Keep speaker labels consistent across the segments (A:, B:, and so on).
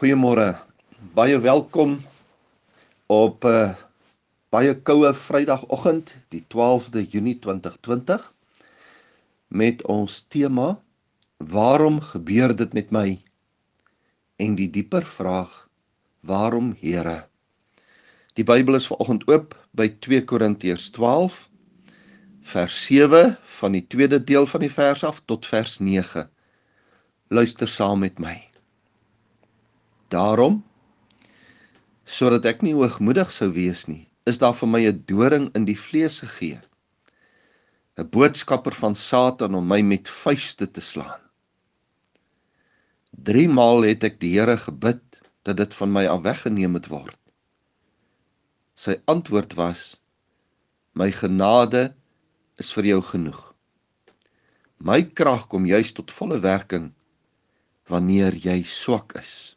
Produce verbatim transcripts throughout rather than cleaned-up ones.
A: Goeiemôre, baie welkom op 'n uh, baie koue Vrydagoggend, die twaalfde Junie twintig twintig, met ons tema, waarom gebeur dit met my? En die dieper vraag, waarom Here? Die Bybel is vanoggend oop by twee Korintiërs twaalf, vers sewe van die tweede deel van die vers af tot vers nege. Luister saam met my. Daarom, sodat ek nie hoogmoedig sou wees nie, is daar vir my 'n doring in die vlees gegee, 'n boodskapper van Satan om my met vuiste te slaan. Drie maal het ek die Here gebid dat dit van my af weggeneem moet word. Sy antwoord was, my genade is vir jou genoeg. My krag kom juis tot volle werking wanneer jy swak is.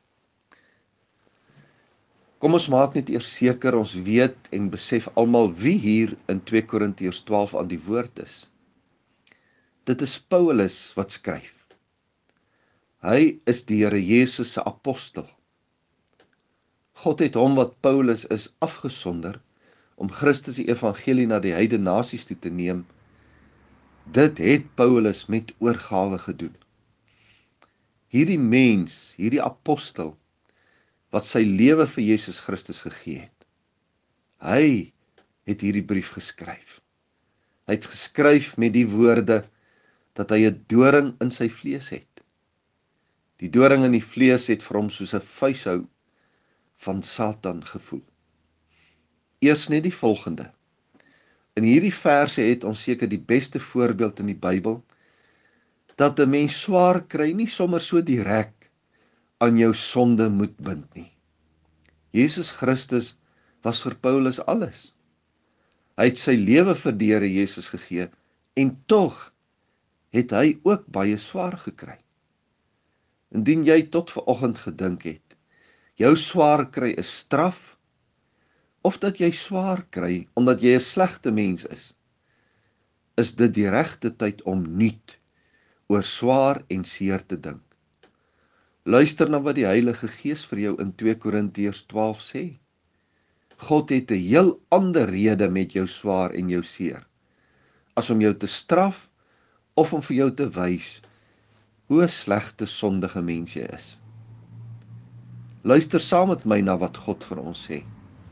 A: Kom ons maak net eers seker, ons weet en besef almal wie hier in twee Korintiërs twaalf aan die woord is. Dit is Paulus wat skryf. Hy is die Here Jesus se apostel. God het hom wat Paulus is afgesonder om Christus die evangelie na die heidene nasies toe te neem. Dit het Paulus met oorgawe gedoen. Hierdie mens, hierdie apostel, wat sy lewe vir Jesus Christus gegee het. Hy het hierdie brief geskryf. Hy het geskryf met die woorde dat hy 'n doring in sy vlees het. Die doring in die vlees het vir hom soos 'n vuishou van Satan gevoel. Eers net die volgende. In hierdie verse het ons seker die beste voorbeeld in die Bybel, dat 'n mens swaar kry nie sommer so direk aan jou sonde moet bind nie. Jesus Christus was vir Paulus alles. Hy het sy lewe vir die Here Jesus gegee, en tog het hy ook baie swaar gekry. Indien jy tot vanoggend gedink het, jou swaar kry is straf, of dat jy swaar kry omdat jy 'n slegte mens is, is dit die regte tyd om nuut oor swaar en seer te dink. Luister na wat die Heilige Gees vir jou in twee Korintiërs twaalf sê. God het 'n heel ander rede met jou swaar en jou seer, as om jou te straf of om vir jou te wys hoe 'n slegte sondige mens jy is. Luister saam met my na wat God vir ons sê.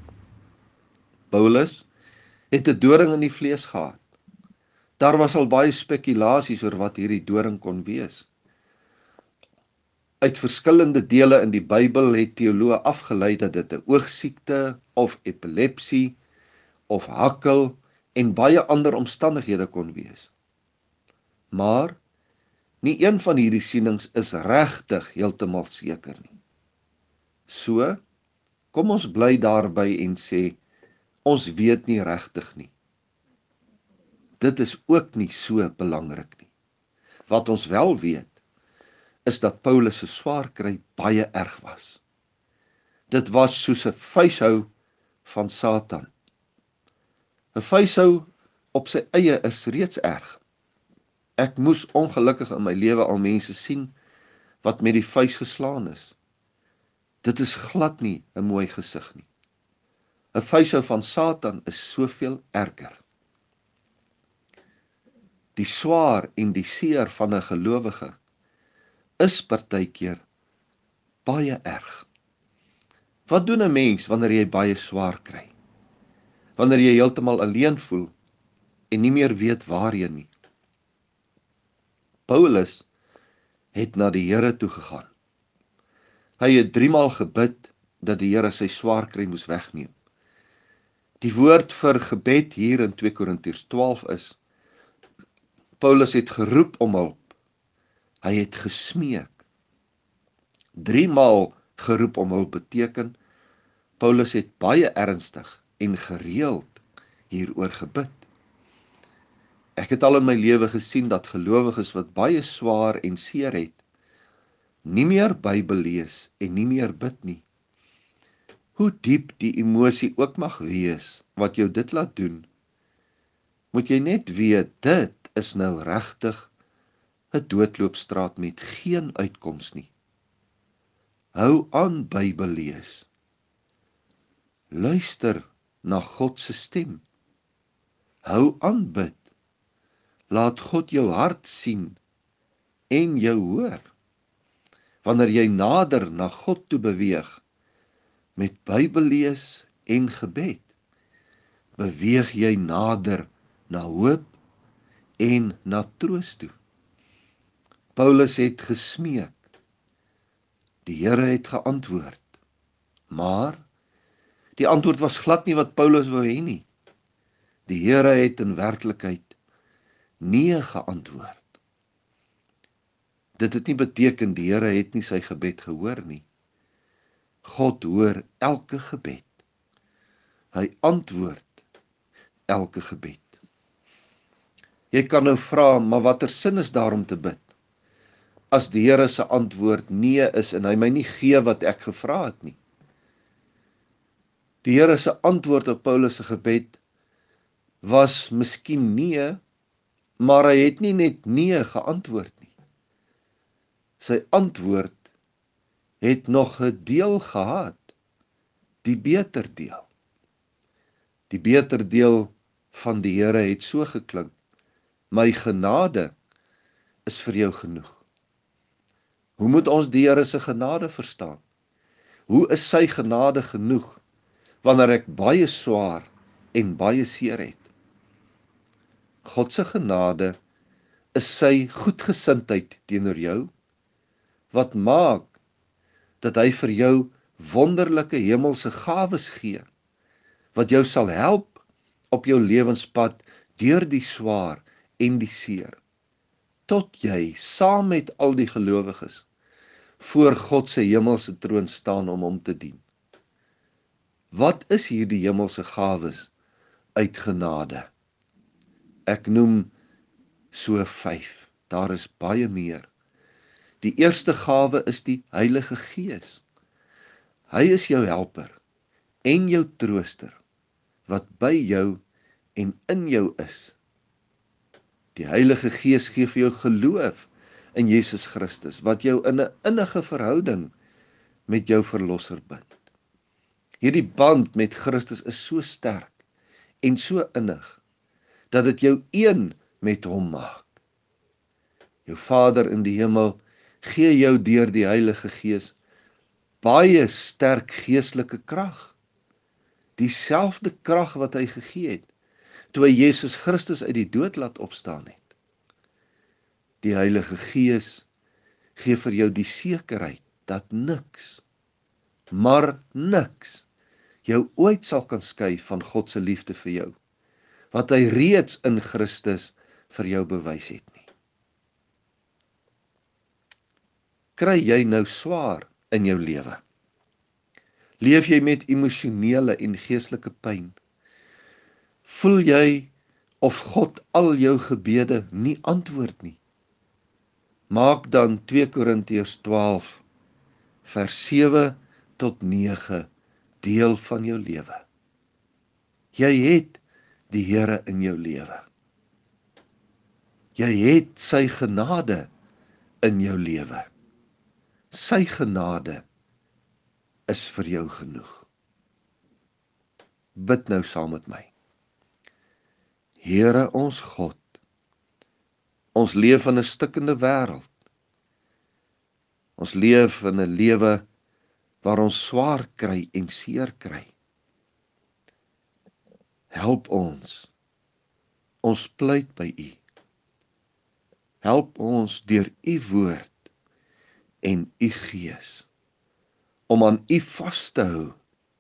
A: Paulus het 'n doring in die vlees gehad. Daar was al baie spekulasies oor wat hierdie doring kon wees. Uit verskillende dele in die Bybel het teoloë afgelei dat dit 'n oogsiekte of epilepsie of hakkel en baie ander omstandighede kon wees. Maar nie een van hierdie sienings is regtig heeltemal seker nie. So, kom ons bly daarby en sê, ons weet nie regtig nie. Dit is ook nie so belangrik nie. Wat ons wel weet, is dat Paulus se swaar kry baie erg was. Dit was soos 'n vuishou van Satan. 'n Vuishou op sy eie is reeds erg. Ek moes ongelukkig in my lewe al mense sien wat met die vuis geslaan is. Dit is glad nie 'n mooi gesig nie. 'n Vuishou van Satan is soveel erger. Die swaar en die seer van 'n gelowige is partykeer baie erg. Wat doen 'n mens wanneer jy baie swaar kry? Wanneer jy heeltemal alleen voel en nie meer weet waarheen nie? Paulus het na die Here toe gegaan. Hy het driemaal gebid dat die Here sy swaar kry moes wegneem. Die woord vir gebed hier in twee Korintiërs twaalf is, Paulus het geroep om hulp. Hy het gesmeek. Driemaal geroep om hulp beteken, Paulus het baie ernstig en gereeld hieroor gebid. Ek het al in my lewe gesien dat gelowiges wat baie swaar en seer het, nie meer Bybel lees en nie meer bid nie. Hoe diep die emosie ook mag wees wat jou dit laat doen, moet jy net weet, dit is nou regtig 'n doodloopstraat met geen uitkoms nie. Hou aan Bybel lees. Luister na God se stem. Hou aan bid. Laat God jou hart sien en jou hoor. Wanneer jy nader na God toe beweeg, met Bybel lees en gebed, beweeg jy nader na hoop en na troos toe. Paulus het gesmeek. Die Here het geantwoord. Maar die antwoord was glad nie wat Paulus wou hê nie. Die Here het in werklikheid nee geantwoord. Dit het nie beteken die Here het nie sy gebed gehoor nie. God hoor elke gebed. Hy antwoord elke gebed. Jy kan nou vra, maar watter sin is daar om te bid? As die Here se antwoord nee is en hy my nie gee wat ek gevra het nie. Die Here se antwoord op Paulus se gebed was miskien nee, maar hy het nie net nee geantwoord nie. Sy antwoord het nog 'n deel gehad, die beter deel. Die beter deel van die Here het so geklink: my genade is vir jou genoeg. Hoe moet ons die Here se genade verstaan? Hoe is sy genade genoeg wanneer ek baie swaar en baie seer het? God se genade is sy goedgesindheid teenoor jou, wat maak dat hy vir jou wonderlike hemelse gawes gee, wat jou sal help op jou lewenspad deur die swaar en die seer, tot jy saam met al die gelowiges voor God se hemelse troon staan om hom te dien. Wat is hierdie hemelse gawes uit genade? Ek noem so vyf, daar is baie meer. Die eerste gawe is die Heilige Gees. Hy is jou helper en jou trooster, wat by jou en in jou is. Die Heilige Gees gee vir jou geloof in Jesus Christus, wat jou in 'n innige verhouding met jou Verlosser bind. Hierdie band met Christus is so sterk en so innig, dat dit jou een met hom maak. Jou Vader in die hemel gee jou deur die Heilige Gees baie sterk geestelike krag. Dieselfde krag wat hy gegee het, toe hy Jesus Christus uit die dood laat opstaan het. Die Heilige Gees gee vir jou die sekerheid dat niks, maar niks, jou ooit sal kan skei van God se liefde vir jou, wat hy reeds in Christus vir jou bewys het nie. Kry jy nou swaar in jou lewe? Leef jy met emosionele en geestelike pyn? Voel jy of God al jou gebede nie antwoord nie? Maak dan twee Korintiërs twaalf vers sewe tot nege deel van jou lewe. Jy het die Here in jou lewe. Jy het sy genade in jou lewe. Sy genade is vir jou genoeg. Bid nou saam met my. Here ons God, ons leef in 'n stikkende wêreld. Ons leef in 'n lewe waar ons swaar kry en seer kry. Help ons. Ons pleit by U. Help ons deur U woord en U Gees om aan U vas te hou,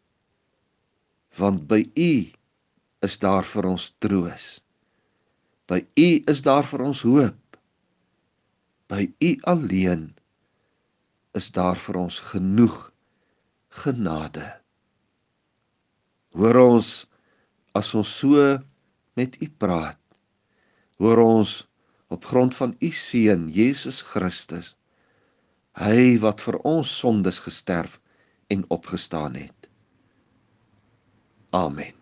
A: want by U is daar vir ons troos. By U is daar vir ons hoop. By U alleen is daar vir ons genoeg genade. Hoor ons as ons so met U praat. Hoor ons op grond van U Seun Jesus Christus, hy wat vir ons sondes gesterf en opgestaan het. Amen.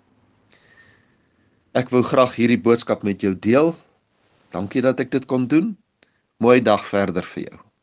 A: Ek wou graag hierdie boodskap met jou deel. Dankie dat ek dit kon doen. Mooi dag verder vir jou.